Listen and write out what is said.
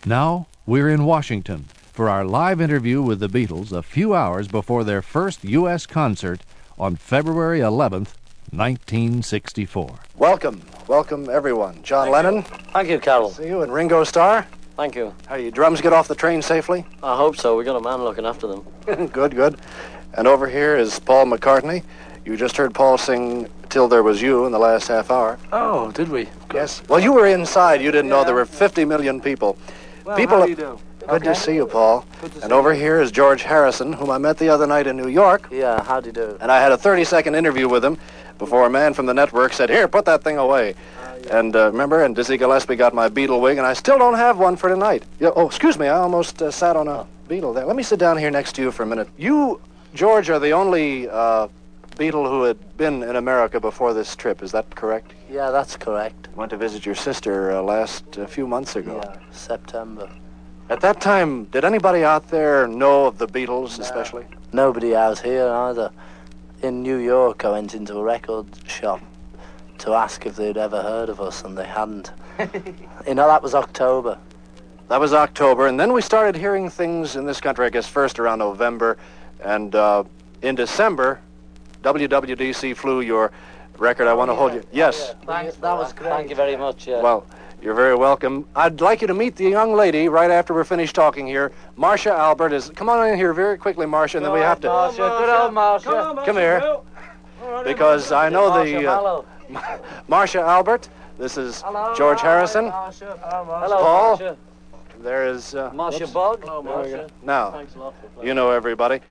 Now, we're in Washington for our live interview with the Beatles a few hours before their first U.S. concert on February 11th, 1964. Welcome everyone. John Lennon. Thank you, Carol. See you, and Ringo Starr. Thank you. How your drums get off the train safely? I hope so. We got a man looking after them. Good. And over here is Paul McCartney. You just heard Paul sing Till There Was You in the last half hour. Oh, did we? Yes. Well, you were inside. You didn't know there were 50 million people. Well, how do you do? Good to see you, Paul. And over here is George Harrison, whom I met the other night in New York. Yeah, how do you do? And I had a 30-second interview with him before a man from the network said, "Here, put that thing away." And remember, and Dizzy Gillespie got my Beatle wig, and I still don't have one for tonight. Oh, excuse me, I almost sat on a Beatle there. Let me sit down here next to you for a minute. You, George, are the only Beatle who had been in America before this trip. Is that correct? Yeah, that's correct. Went to visit your sister a few months ago. Yeah, September. At that time, did anybody out there know of the Beatles, especially? Nobody out here either. In New York, I went into a record shop to ask if they'd ever heard of us, and they hadn't. That was October. That was October, and then we started hearing things in this country, I guess, first around November, and in December, WWDC flew your record, I Want to Hold You. Yes. Thanks, that was great. Thank you very much, yeah. Well, you're very welcome. I'd like you to meet the young lady right after we're finished talking here. Marcia Albert is... Come on in here very quickly, Marcia, and then we have to... Marcia, good old Marcia. Come here. Because I know Marcia, Marcia Albert. This is George Harrison. Marcia. Hello, Paul. Marcia. There is... Marcia Bog. Hello, Marcia. Now, Thanks a lot for playing. you know everybody.